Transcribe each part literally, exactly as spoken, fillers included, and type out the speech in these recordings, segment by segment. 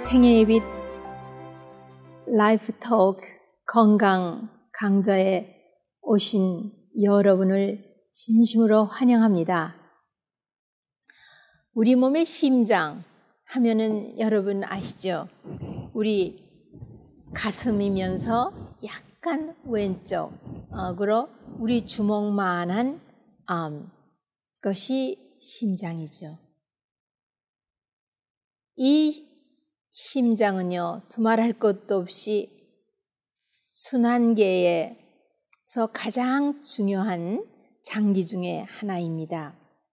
생애의 빛 라이프 토크 건강 강좌에 오신 여러분을 진심으로 환영합니다. 우리 몸의 심장 하면은 여러분 아시죠? 우리 가슴이면서 약간 왼쪽으로 우리 주먹만한 음, 것이 심장이죠. 이 심장은요, 두말할 것도 없이 순환계에서 가장 중요한 장기 중에 하나입니다.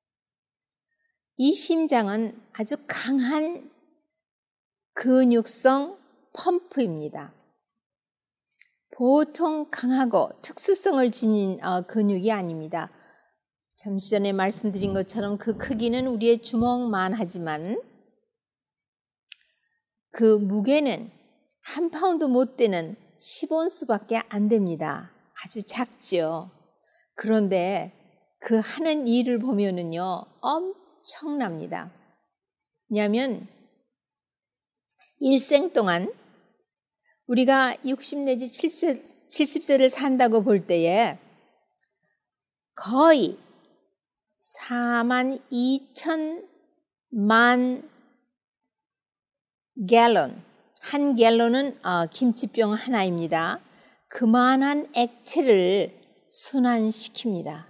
이 심장은 아주 강한 근육성 펌프입니다. 보통 강하고 특수성을 지닌 근육이 아닙니다. 잠시 전에 말씀드린 것처럼 그 크기는 우리의 주먹만 하지만 그 무게는 한 파운드 못 되는 십 온스밖에 안 됩니다. 아주 작죠. 그런데 그 하는 일을 보면은요, 엄청납니다. 왜냐하면 일생 동안 우리가 육십 내지 칠십 세를 산다고 볼 때에 거의 사만 이천만 갤런, 한 갤런은 어, 김치병 하나입니다. 그만한 액체를 순환시킵니다.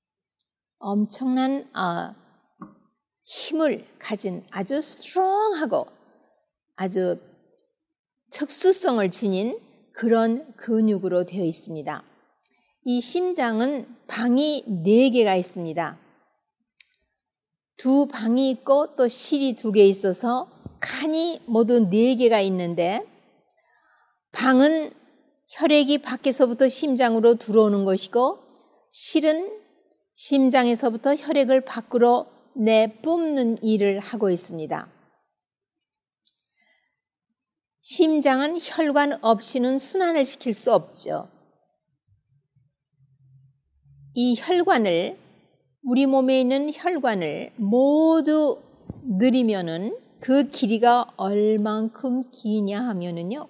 엄청난 어, 힘을 가진 아주 스트롱하고 아주 특수성을 지닌 그런 근육으로 되어 있습니다. 이 심장은 방이 네 개가 있습니다. 두 방이 있고 또 실이 두 개 있어서 칸이 모두 네 개가 있는데 방은 혈액이 밖에서부터 심장으로 들어오는 것이고 실은 심장에서부터 혈액을 밖으로 내뿜는 일을 하고 있습니다. 심장은 혈관 없이는 순환을 시킬 수 없죠. 이 혈관을, 우리 몸에 있는 혈관을 모두 늘리면은 그 길이가 얼만큼 기냐 하면은요,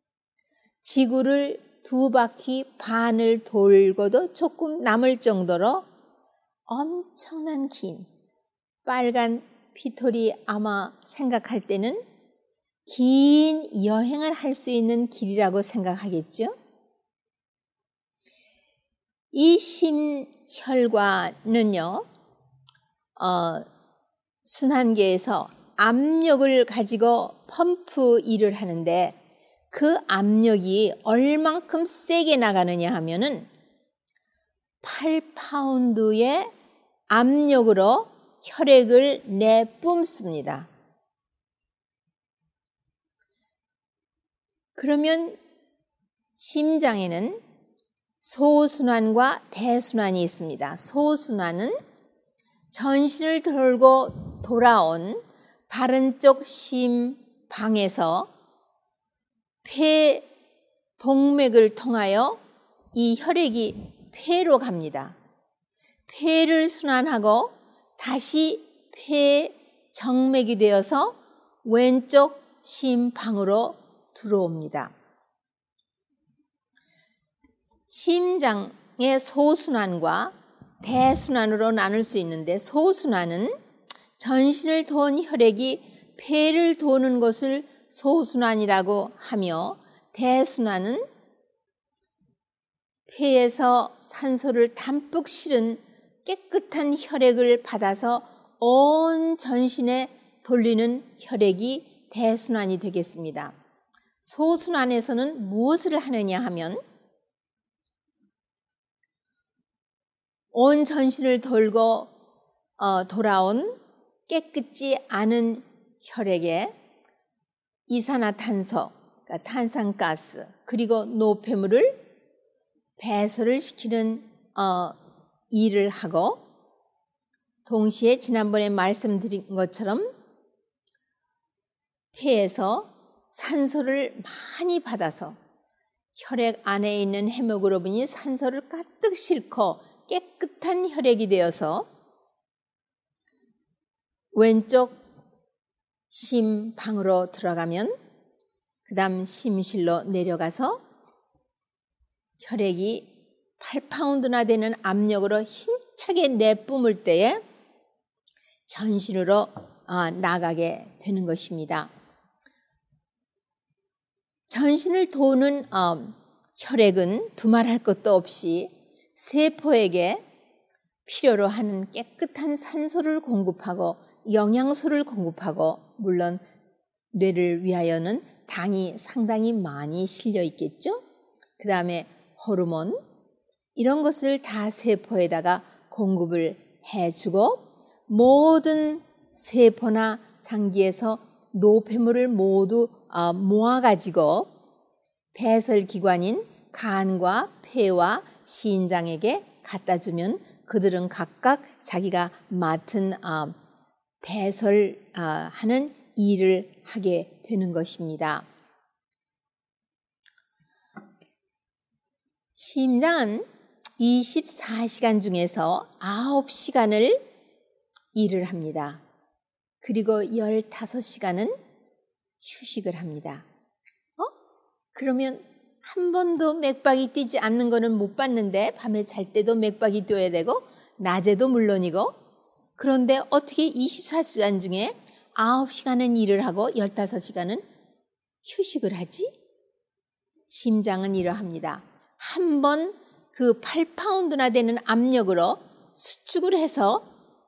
지구를 두 바퀴 반을 돌고도 조금 남을 정도로 엄청난 긴, 빨간 피톨이 아마 생각할 때는 긴 여행을 할 수 있는 길이라고 생각하겠죠? 이 심혈관은요, 어, 순환계에서 압력을 가지고 펌프 일을 하는데 그 압력이 얼만큼 세게 나가느냐 하면은 팔 파운드의 압력으로 혈액을 내뿜습니다. 그러면 심장에는 소순환과 대순환이 있습니다. 소순환은 전신을 돌고 돌아온 바른 쪽 심방에서 폐 동맥을 통하여 이 혈액이 폐로 갑니다. 폐를 순환하고 다시 폐 정맥이 되어서 왼쪽 심방으로 들어옵니다. 심장의 소순환과 대순환으로 나눌 수 있는데 소순환은 전신을 도는 혈액이 폐를 도는 것을 소순환이라고 하며 대순환은 폐에서 산소를 담뿍 실은 깨끗한 혈액을 받아서 온 전신에 돌리는 혈액이 대순환이 되겠습니다. 소순환에서는 무엇을 하느냐 하면 온 전신을 돌고 어, 돌아온 깨끗지 않은 혈액에 이산화탄소, 그러니까 탄산가스, 그리고 노폐물을 배설을 시키는 어, 일을 하고 동시에 지난번에 말씀드린 것처럼 폐에서 산소를 많이 받아서 혈액 안에 있는 헤모글로빈이 산소를 가득 싣고 깨끗한 혈액이 되어서 왼쪽 심방으로 들어가면 그 다음 심실로 내려가서 혈액이 팔 파운드나 되는 압력으로 힘차게 내뿜을 때에 전신으로 나가게 되는 것입니다. 전신을 도는 혈액은 두말할 것도 없이 세포에게 필요로 하는 깨끗한 산소를 공급하고 영양소를 공급하고, 물론 뇌를 위하여는 당이 상당히 많이 실려 있겠죠. 그 다음에 호르몬, 이런 것을 다 세포에다가 공급을 해주고, 모든 세포나 장기에서 노폐물을 모두 모아가지고 배설기관인 간과 폐와 신장에게 갖다 주면 그들은 각각 자기가 맡은 배설하는 일을 하게 되는 것입니다. 심장은 이십사 시간 중에서 아홉 시간을 일을 합니다. 그리고 열다섯 시간은 휴식을 합니다. 어? 그러면 한 번도 맥박이 뛰지 않는 거는 못 봤는데, 밤에 잘 때도 맥박이 뛰어야 되고 낮에도 물론이고, 그런데 어떻게 이십사 시간 중에 아홉 시간은 일을 하고 열다섯 시간은 휴식을 하지? 심장은 이러합니다. 한 번 그 팔 파운드나 되는 압력으로 수축을 해서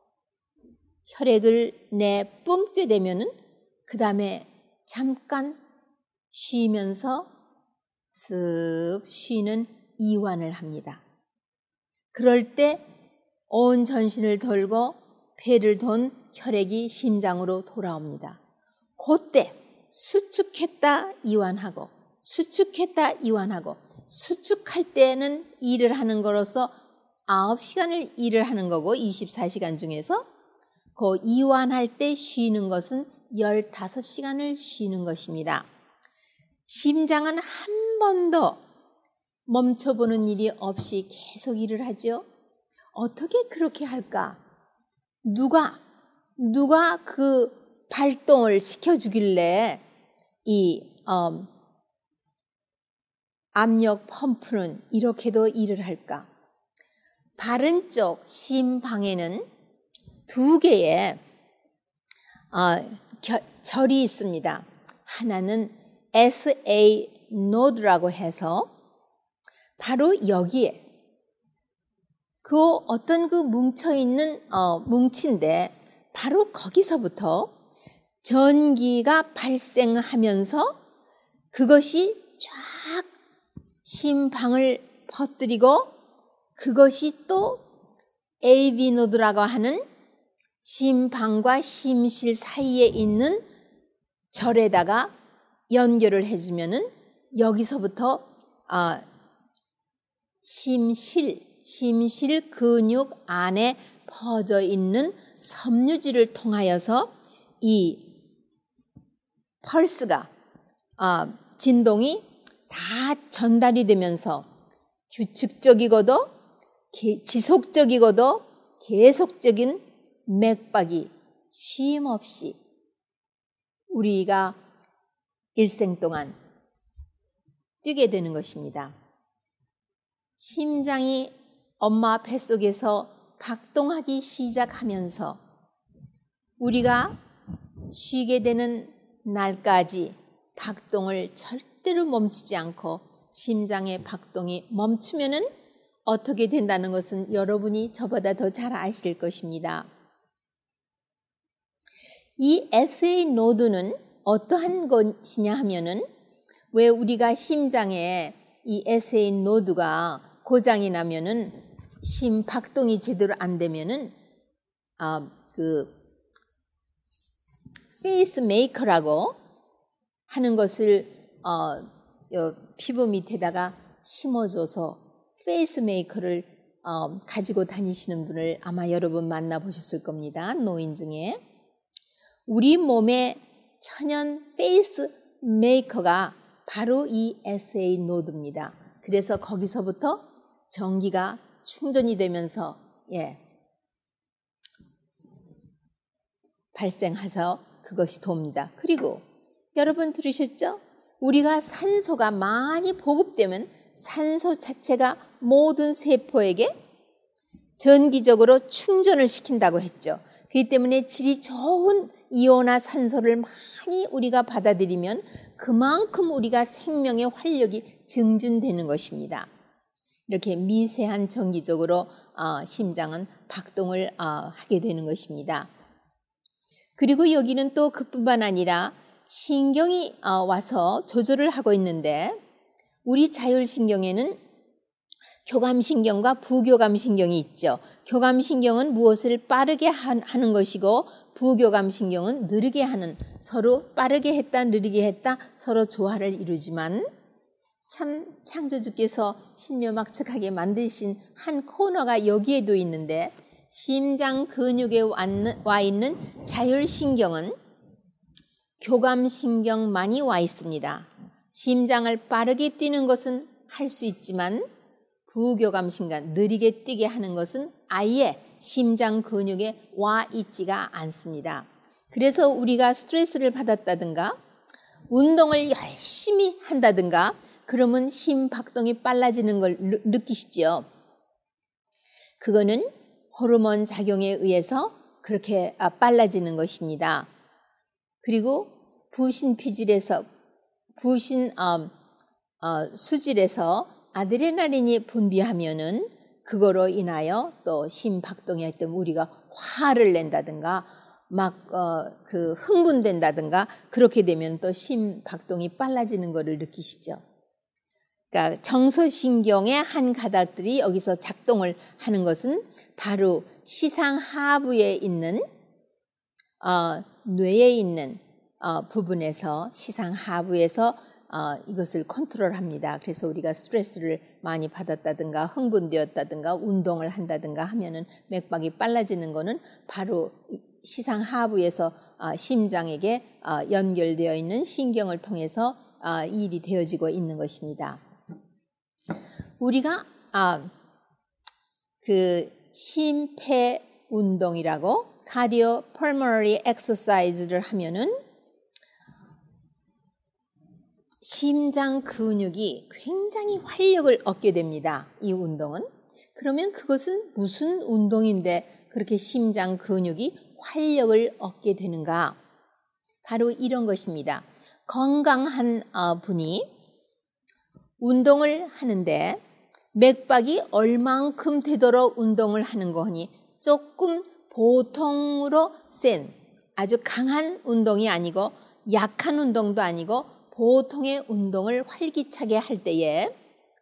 혈액을 내뿜게 되면은 그 다음에 잠깐 쉬면서 쓱 쉬는 이완을 합니다. 그럴 때 온 전신을 돌고 폐를 돈 혈액이 심장으로 돌아옵니다. 그때 수축했다 이완하고 수축했다 이완하고, 수축할 때는 일을 하는 거로서 아홉 시간을 일을 하는 거고 이십사 시간 중에서, 그 이완할 때 쉬는 것은 열다섯 시간을 쉬는 것입니다. 심장은 한 번도 멈춰보는 일이 없이 계속 일을 하죠. 어떻게 그렇게 할까? 누가, 누가 그 발동을 시켜주길래 이 어, 압력 펌프는 이렇게도 일을 할까? 바른 쪽 심방에는 두 개의 어, 겨, 절이 있습니다. 하나는 에스에이 노드라고 해서 바로 여기에 그 어떤 그 뭉쳐있는 어, 뭉치인데 바로 거기서부터 전기가 발생하면서 그것이 쫙 심방을 퍼뜨리고, 그것이 또 에이비 노드라고 하는 심방과 심실 사이에 있는 절에다가 연결을 해주면은 여기서부터 아, 심실, 심실 근육 안에 퍼져 있는 섬유질을 통하여서 이 펄스가 아, 진동이 다 전달이 되면서 규칙적이고도 지속적이고도 계속적인 맥박이 쉼 없이 우리가 일생 동안 뛰게 되는 것입니다. 심장이 엄마 뱃속에서 박동하기 시작하면서 우리가 쉬게 되는 날까지 박동을 절대로 멈추지 않고, 심장의 박동이 멈추면은 어떻게 된다는 것은 여러분이 저보다 더 잘 아실 것입니다. 이 에스에이 노드는 어떠한 것이냐 하면은, 왜 우리가 심장에 이 에스에이 노드가 고장이 나면은 심박동이 제대로 안 되면은 아, 그 페이스메이커라고 하는 것을 어, 요 피부 밑에다가 심어줘서 페이스메이커를 어, 가지고 다니시는 분을 아마 여러분 만나보셨을 겁니다. 노인 중에. 우리 몸의 천연 페이스메이커가 바로 이 에스에이 노드입니다. 그래서 거기서부터 전기가 충전이 되면서 예, 발생해서 그것이 돕니다. 그리고 여러분 들으셨죠? 우리가 산소가 많이 보급되면 산소 자체가 모든 세포에게 전기적으로 충전을 시킨다고 했죠. 그렇기 때문에 질이 좋은 이온화 산소를 많이 우리가 받아들이면 그만큼 우리가 생명의 활력이 증진되는 것입니다. 이렇게 미세한 전기적으로 어, 심장은 박동을 어, 하게 되는 것입니다. 그리고 여기는 또 그뿐만 아니라 신경이 어, 와서 조절을 하고 있는데 우리 자율신경에는 교감신경과 부교감신경이 있죠. 교감신경은 무엇을 빠르게 하는 것이고 부교감신경은 느리게 하는, 서로 빠르게 했다 느리게 했다 서로 조화를 이루지만 참 창조주께서 신묘막측하게 만드신 한 코너가 여기에도 있는데 심장 근육에 와 있는 자율신경은 교감신경만이 와 있습니다. 심장을 빠르게 뛰는 것은 할 수 있지만 부교감신경, 느리게 뛰게 하는 것은 아예 심장 근육에 와 있지가 않습니다. 그래서 우리가 스트레스를 받았다든가 운동을 열심히 한다든가 그러면 심박동이 빨라지는 걸 느끼시죠? 그거는 호르몬 작용에 의해서 그렇게 빨라지는 것입니다. 그리고 부신피질에서, 부신 어, 어, 수질에서 아드레날린이 분비하면은 그거로 인하여 또 심박동이 할 때 우리가 화를 낸다든가 막 어, 그 흥분된다든가 그렇게 되면 또 심박동이 빨라지는 것을 느끼시죠. 그러니까 정서신경의 한 가닥들이 여기서 작동을 하는 것은 바로 시상 하부에 있는 어, 뇌에 있는 어, 부분에서 시상 하부에서 어, 이것을 컨트롤합니다. 그래서 우리가 스트레스를 많이 받았다든가 흥분되었다든가 운동을 한다든가 하면은 맥박이 빨라지는 것은 바로 시상 하부에서 어, 심장에게 어, 연결되어 있는 신경을 통해서 어, 이 일이 되어지고 있는 것입니다. 우리가 아, 그 심폐 운동이라고 카디오 펄머너리 엑서사이즈를 하면은 심장 근육이 굉장히 활력을 얻게 됩니다. 이 운동은. 그러면 그것은 무슨 운동인데 그렇게 심장 근육이 활력을 얻게 되는가? 바로 이런 것입니다. 건강한 분이 운동을 하는데 맥박이 얼만큼 되도록 운동을 하는 거니 조금 보통으로 센 아주 강한 운동이 아니고 약한 운동도 아니고 보통의 운동을 활기차게 할 때에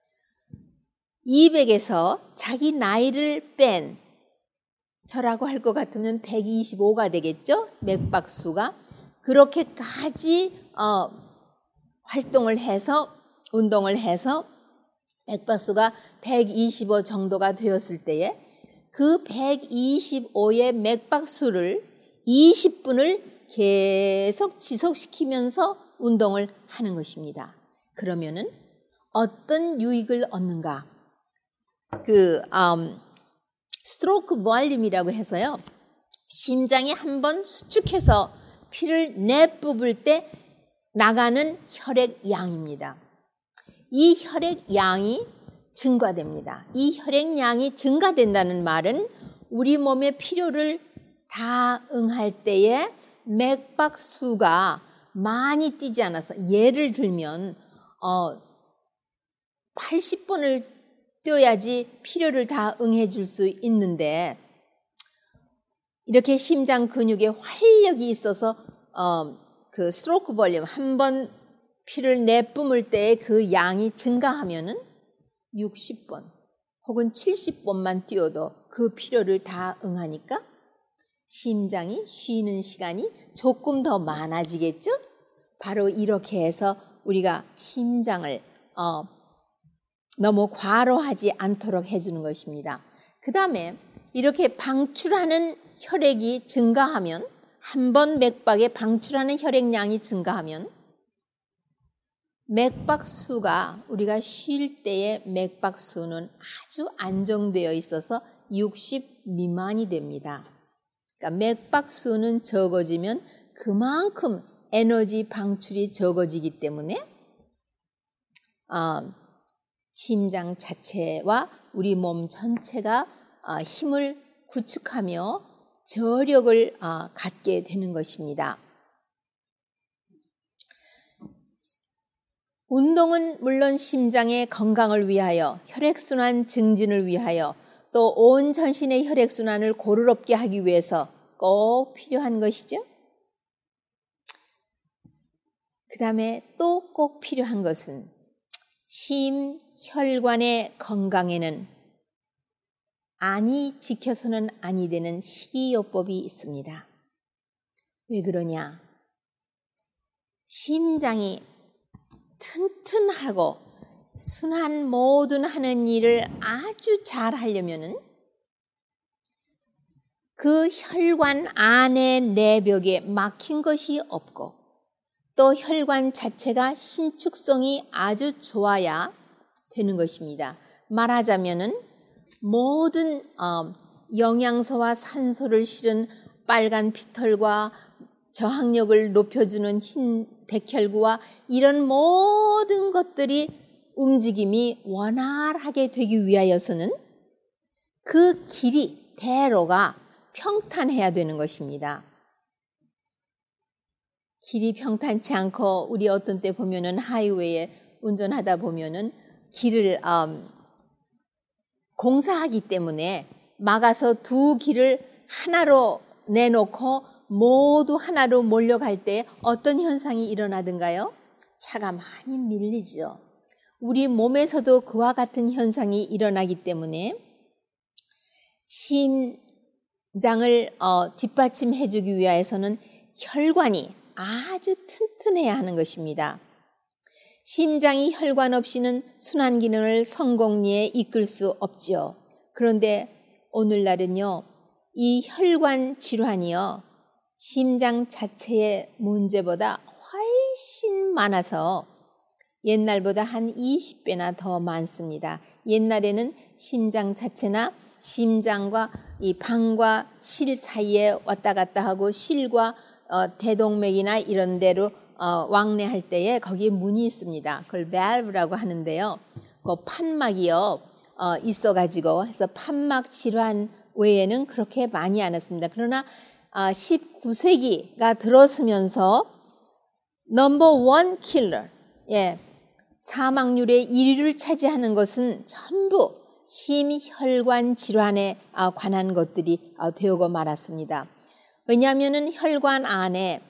이백에서 자기 나이를 뺀 저라고 할 것 같으면 백이십오가 되겠죠? 맥박수가. 그렇게까지 어, 활동을 해서 운동을 해서 맥박수가 백이십오 정도가 되었을 때에 그 백이십오의 맥박수를 이십 분을 계속 지속시키면서 운동을 하는 것입니다. 그러면은 어떤 유익을 얻는가? 그 음, 스트로크 볼륨이라고 해서요. 심장이 한번 수축해서 피를 내뿜을 때 나가는 혈액 양입니다. 이 혈액 양이 증가됩니다. 이 혈액 양이 증가된다는 말은 우리 몸의 필요를 다 응할 때에 맥박수가 많이 뛰지 않아서 예를 들면 어, 팔십 번을 뛰어야지 필요를 다 응해 줄 수 있는데 이렇게 심장 근육에 활력이 있어서 어, 그 스트로크 볼륨 한 번 피를 내뿜을 때 그 양이 증가하면은 육십 번 혹은 칠십 번만 뛰어도 그 필요를 다 응하니까 심장이 쉬는 시간이 조금 더 많아지겠죠? 바로 이렇게 해서 우리가 심장을 어, 너무 과로하지 않도록 해주는 것입니다. 그 다음에 이렇게 방출하는 혈액이 증가하면 한 번 맥박에 방출하는 혈액량이 증가하면 맥박수가 우리가 쉴 때의 맥박수는 아주 안정되어 있어서 육십 미만이 됩니다. 그러니까 맥박수는 적어지면 그만큼 에너지 방출이 적어지기 때문에 어, 심장 자체와 우리 몸 전체가 어, 힘을 구축하며 저력을 어, 갖게 되는 것입니다. 운동은 물론 심장의 건강을 위하여, 혈액순환 증진을 위하여, 또 온 전신의 혈액순환을 고루롭게 하기 위해서 꼭 필요한 것이죠. 그 다음에 또 꼭 필요한 것은 심혈관의 건강에는 안이 지켜서는 아니 되는 식이요법이 있습니다. 왜 그러냐? 심장이 튼튼하고 순환 모든 하는 일을 아주 잘 하려면은 그 혈관 안의 내벽에 막힌 것이 없고 또 혈관 자체가 신축성이 아주 좋아야 되는 것입니다. 말하자면은 모든 어, 영양소와 산소를 실은 빨간 피털과 저항력을 높여주는 흰 백혈구와 이런 모든 것들이 움직임이 원활하게 되기 위하여서는 그 길이, 대로가 평탄해야 되는 것입니다. 길이 평탄치 않고 우리 어떤 때 보면은 하이웨이에 운전하다 보면은 길을 음, 공사하기 때문에 막아서 두 길을 하나로 내놓고 모두 하나로 몰려갈 때 어떤 현상이 일어나든가요? 차가 많이 밀리죠. 우리 몸에서도 그와 같은 현상이 일어나기 때문에 심장을 어, 뒷받침해주기 위해서는 혈관이 아주 튼튼해야 하는 것입니다. 심장이 혈관 없이는 순환 기능을 성공리에 이끌 수 없지요. 그런데 오늘날은요, 이 혈관 질환이요, 심장 자체의 문제보다 훨씬 많아서 옛날보다 한 이십 배나 더 많습니다. 옛날에는 심장 자체나 심장과 이 방과 실 사이에 왔다 갔다 하고 실과 어, 대동맥이나 이런 데로 어, 왕래할 때에 거기에 문이 있습니다. 그걸 valve라고 하는데요. 그 판막이요 어, 있어가지고 해서 판막 질환 외에는 그렇게 많이 않았습니다. 그러나 어, 십구 세기가 들어서면서 넘버 원 킬러, 예, 사망률의 일 위를 차지하는 것은 전부 심혈관 질환에 어, 관한 것들이 어, 되어고 말았습니다. 왜냐하면은 혈관 안에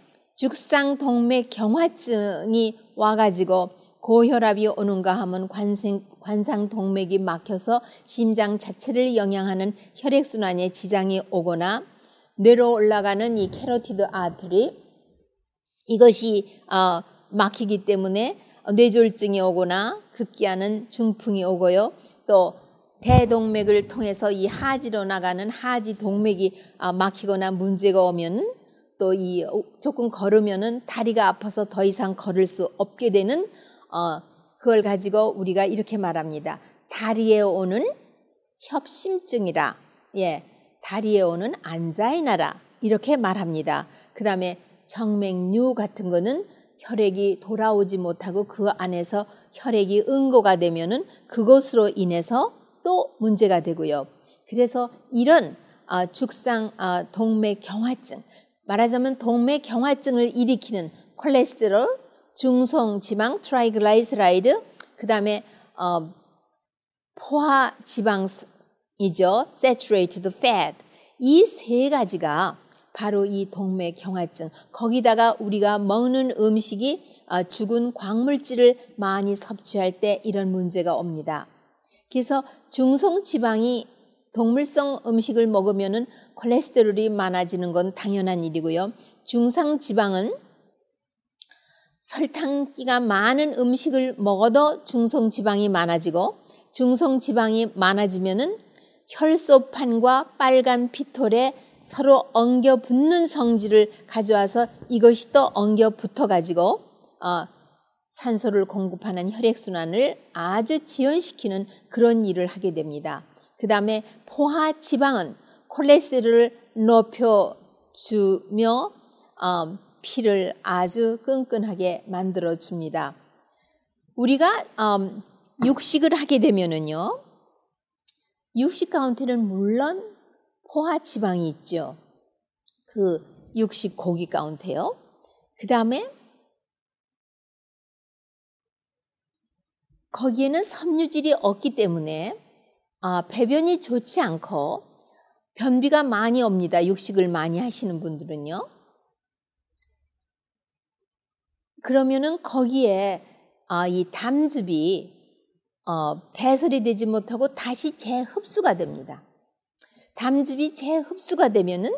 죽상동맥경화증이 와가지고 고혈압이 오는가 하면 관생, 관상동맥이 막혀서 심장 자체를 영향하는 혈액순환에 지장이 오거나 뇌로 올라가는 이 캐로티드 아트리 이것이 어, 막히기 때문에 뇌졸중이 오거나 급기야는 중풍이 오고요. 또 대동맥을 통해서 이 하지로 나가는 하지 동맥이 막히거나 문제가 오면은 또 이 조금 걸으면은 다리가 아파서 더 이상 걸을 수 없게 되는 어 그걸 가지고 우리가 이렇게 말합니다. 다리에 오는 협심증이라, 예, 다리에 오는 안자이나라 이렇게 말합니다. 그 다음에 정맥류 같은 거는 혈액이 돌아오지 못하고 그 안에서 혈액이 응고가 되면은 그것으로 인해서 또 문제가 되고요. 그래서 이런 어, 죽상 어, 동맥 경화증, 말하자면 동맥 경화증을 일으키는 콜레스테롤, 중성 지방, 트라이글라이세라이드, 그 다음에 어, 포화 지방이죠, saturated fat. 이 세 가지가 바로 이 동맥 경화증. 거기다가 우리가 먹는 음식이 어, 죽은 광물질을 많이 섭취할 때 이런 문제가 옵니다. 그래서 중성 지방이 동물성 음식을 먹으면은 콜레스테롤이 많아지는 건 당연한 일이고요. 중상 지방은 설탕기가 많은 음식을 먹어도 중성 지방이 많아지고 중성 지방이 많아지면은 혈소판과 빨간 피톨에 서로 엉겨 붙는 성질을 가져와서 이것이 또 엉겨 붙어 가지고 어, 산소를 공급하는 혈액순환을 아주 지연시키는 그런 일을 하게 됩니다. 그 다음에 포화 지방은 콜레스테롤을 높여주며 어, 피를 아주 끈끈하게 만들어 줍니다. 우리가 음, 육식을 하게 되면은요, 육식 가운데는 물론 포화 지방이 있죠. 그 육식 고기 가운데요. 그 다음에 거기에는 섬유질이 없기 때문에 아, 배변이 좋지 않고 변비가 많이 옵니다. 육식을 많이 하시는 분들은요. 그러면은 거기에 아, 이 담즙이 어, 배설이 되지 못하고 다시 재흡수가 됩니다. 담즙이 재흡수가 되면은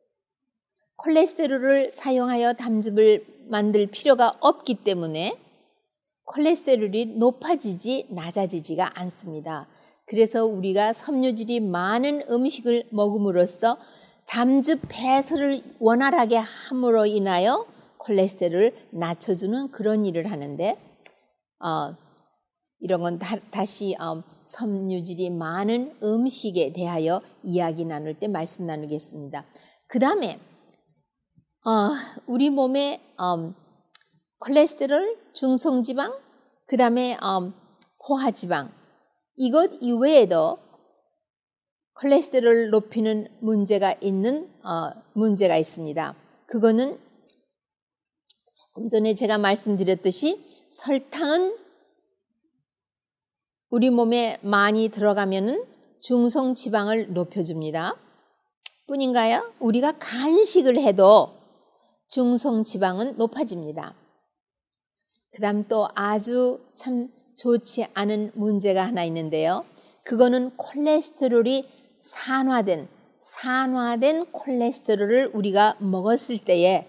콜레스테롤을 사용하여 담즙을 만들 필요가 없기 때문에 콜레스테롤이 높아지지 낮아지지가 않습니다. 그래서 우리가 섬유질이 많은 음식을 먹음으로써 담즙 배설을 원활하게 함으로 인하여 콜레스테롤을 낮춰주는 그런 일을 하는데 어, 이런 건 다, 다시 어, 섬유질이 많은 음식에 대하여 이야기 나눌 때 말씀 나누겠습니다. 그 다음에 어, 우리 몸에 어, 콜레스테롤, 중성지방, 그 다음에 어, 포화지방 이것 이외에도 콜레스테롤을 높이는 문제가 있는 어, 문제가 있습니다. 그거는 조금 전에 제가 말씀드렸듯이 설탕은 우리 몸에 많이 들어가면은 중성 지방을 높여줍니다. 뿐인가요? 우리가 간식을 해도 중성 지방은 높아집니다. 그 다음 또 아주 참 좋지 않은 문제가 하나 있는데요. 그거는 콜레스테롤이 산화된, 산화된 콜레스테롤을 우리가 먹었을 때에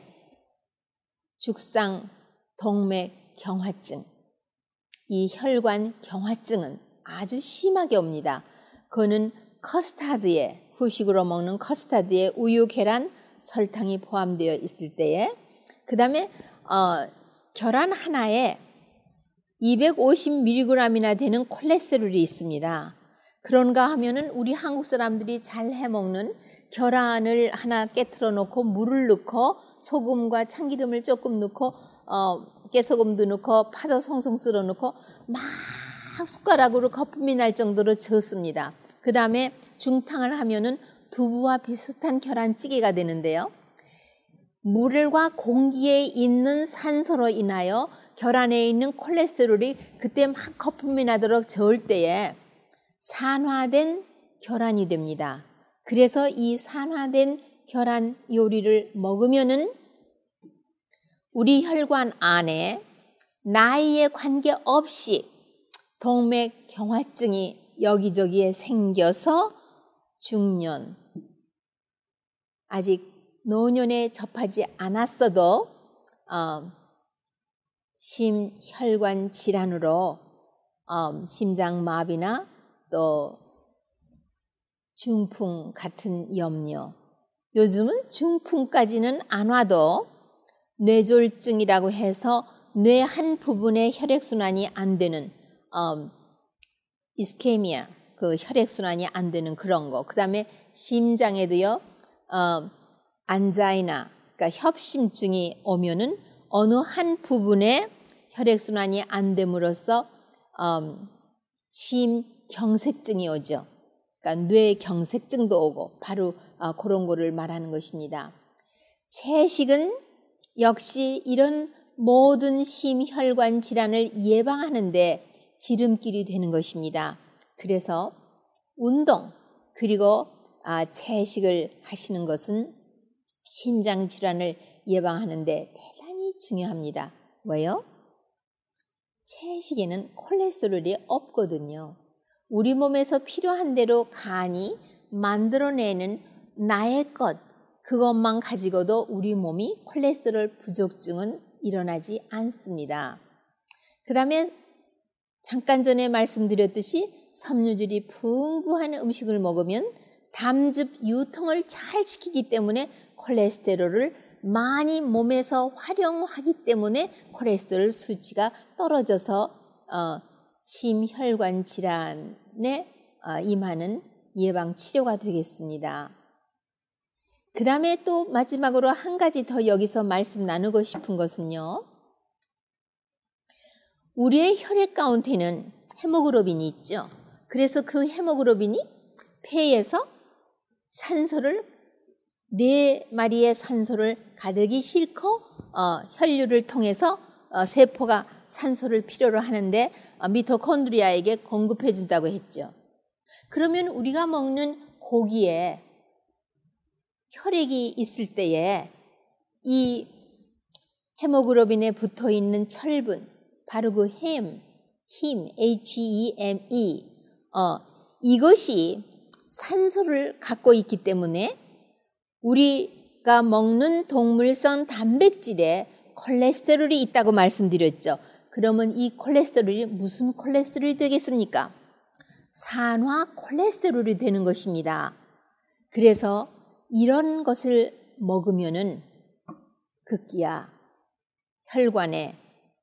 죽상, 동맥, 경화증, 이 혈관 경화증은 아주 심하게 옵니다. 그거는 커스타드에, 후식으로 먹는 커스타드에 우유, 계란, 설탕이 포함되어 있을 때에 그 다음에 어, 계란 하나에 이백오십 밀리그램이나 되는 콜레스테롤이 있습니다. 그런가 하면은 우리 한국 사람들이 잘 해먹는 계란을 하나 깨트려 놓고 물을 넣고 소금과 참기름을 조금 넣고 어, 깨소금도 넣고 파도 송송 썰어 넣고 막 숟가락으로 거품이 날 정도로 저습니다. 그 다음에 중탕을 하면은 두부와 비슷한 계란찌개가 되는데요. 물과 공기에 있는 산소로 인하여 계란에 있는 콜레스테롤이 그때 막 거품이 나도록 저을 때에 산화된 계란이 됩니다. 그래서 이 산화된 계란 요리를 먹으면은 우리 혈관 안에 나이에 관계없이 동맥 경화증이 여기저기에 생겨서 중년, 아직 노년에 접하지 않았어도 어, 심혈관 질환으로 어, 심장마비나 또 중풍 같은 염려, 요즘은 중풍까지는 안 와도 뇌졸중이라고 해서 뇌 한 부분의 혈액순환이 안 되는 어, 이스케미아, 그 혈액순환이 안 되는 그런 거. 그 다음에 심장에도요, 어, 안자이나, 그러니까 협심증이 오면은 어느 한 부분에 혈액순환이 안 됨으로써 어, 심경색증이 오죠. 그러니까 뇌경색증도 오고 바로 어, 그런 거를 말하는 것입니다. 채식은 역시 이런 모든 심혈관 질환을 예방하는데 지름길이 되는 것입니다. 그래서 운동 그리고 아, 채식을 하시는 것은 심장 질환을 예방하는데 대단히 중요합니다. 왜요? 채식에는 콜레스테롤이 없거든요. 우리 몸에서 필요한 대로 간이 만들어내는 나의 것, 그것만 가지고도 우리 몸이 콜레스테롤 부족증은 일어나지 않습니다. 그 다음에 잠깐 전에 말씀드렸듯이 섬유질이 풍부한 음식을 먹으면 담즙 유통을 잘 시키기 때문에 콜레스테롤을 많이 몸에서 활용하기 때문에 콜레스테롤 수치가 떨어져서 어, 심혈관 질환에 어, 임하는 예방 치료가 되겠습니다. 그 다음에 또 마지막으로 한 가지 더 여기서 말씀 나누고 싶은 것은요. 우리의 혈액 가운데는 헤모글로빈이 있죠. 그래서 그 헤모글로빈이 폐에서 산소를 네 마리의 산소를 가득히 싣고 어, 혈류를 통해서 어, 세포가 산소를 필요로 하는데 어, 미토콘드리아에게 공급해 준다고 했죠. 그러면 우리가 먹는 고기에 혈액이 있을 때에 이 헤모글로빈에 붙어 있는 철분, 바로 그 햄, 힘, 에이치 이 엠 이, 어, 이것이 산소를 갖고 있기 때문에 우리가 먹는 동물성 단백질에 콜레스테롤이 있다고 말씀드렸죠. 그러면 이 콜레스테롤이 무슨 콜레스테롤이 되겠습니까? 산화 콜레스테롤이 되는 것입니다. 그래서 이런 것을 먹으면은 급기야 혈관에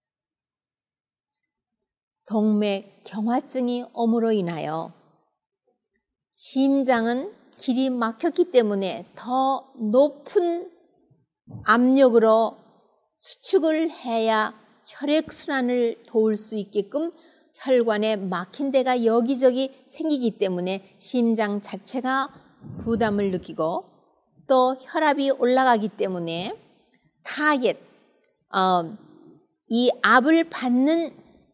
동맥 경화증이 옴으로 인하여 심장은 길이 막혔기 때문에 더 높은 압력으로 수축을 해야 혈액순환을 도울 수 있게끔 혈관에 막힌 데가 여기저기 생기기 때문에 심장 자체가 부담을 느끼고 또 혈압이 올라가기 때문에 타겟, 어, 이 압을 받는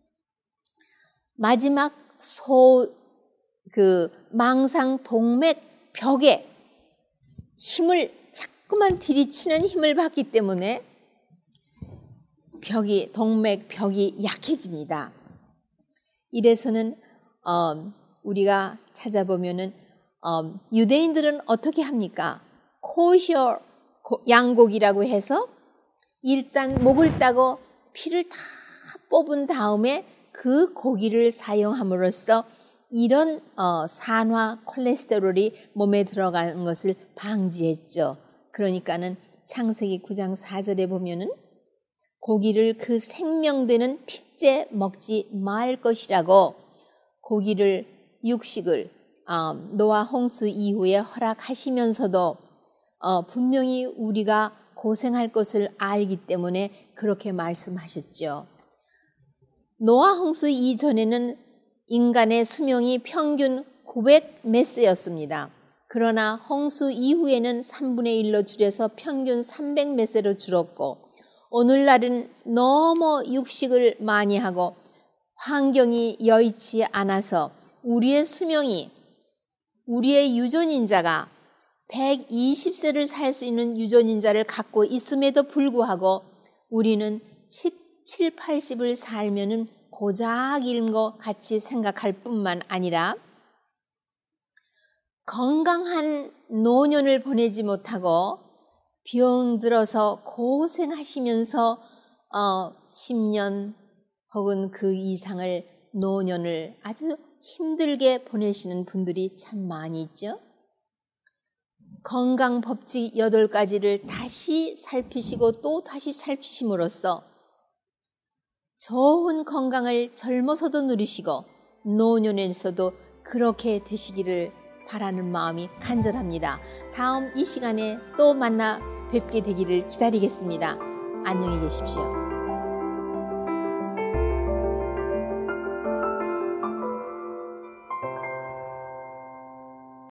마지막 소, 그 망상 동맥 벽에 힘을 자꾸만 들이치는 힘을 받기 때문에 벽이, 동맥 벽이 약해집니다. 이래서는 어, 우리가 찾아보면은 어, 유대인들은 어떻게 합니까? 코셔 양고기라고 해서 일단 목을 따고 피를 다 뽑은 다음에 그 고기를 사용함으로써 이런 어, 산화 콜레스테롤이 몸에 들어가는 것을 방지했죠. 그러니까는 창세기 구 장 사 절에 보면은 고기를 그 생명되는 핏째 먹지 말 것이라고 고기를 육식을 어, 노아 홍수 이후에 허락하시면서도 어, 분명히 우리가 고생할 것을 알기 때문에 그렇게 말씀하셨죠. 노아 홍수 이전에는 인간의 수명이 평균 구백 몇 세였습니다. 그러나 홍수 이후에는 삼분의 일로 줄여서 평균 삼백 몇 세로 줄었고 오늘날은 너무 육식을 많이 하고 환경이 여의치 않아서 우리의 수명이 우리의 유전인자가 백이십 세를 살 수 있는 유전인자를 갖고 있음에도 불구하고 우리는 칠, 팔십을 살면은 고작 잃은 것 같이 생각할 뿐만 아니라 건강한 노년을 보내지 못하고 병들어서 고생하시면서 어, 십 년 혹은 그 이상을 노년을 아주 힘들게 보내시는 분들이 참 많이 있죠. 건강 법칙 여덟 가지를 다시 살피시고 또 다시 살피심으로써 좋은 건강을 젊어서도 누리시고 노년에서도 그렇게 되시기를 바라는 마음이 간절합니다. 다음 이 시간에 또 만나 뵙게 되기를 기다리겠습니다. 안녕히 계십시오.